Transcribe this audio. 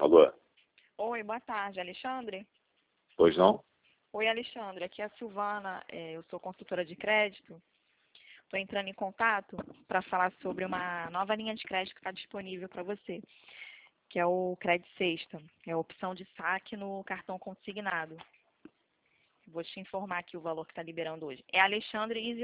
Alô? Oi, boa tarde, Alexandre. Pois não? Oi, Alexandre, aqui é a Silvana, eu sou consultora de crédito. Estou entrando em contato para falar sobre uma nova linha de crédito que está disponível para você, que é o Crédito Sexta, é a opção de saque no cartão consignado. Vou te informar aqui o valor que está liberando hoje. É Alexandre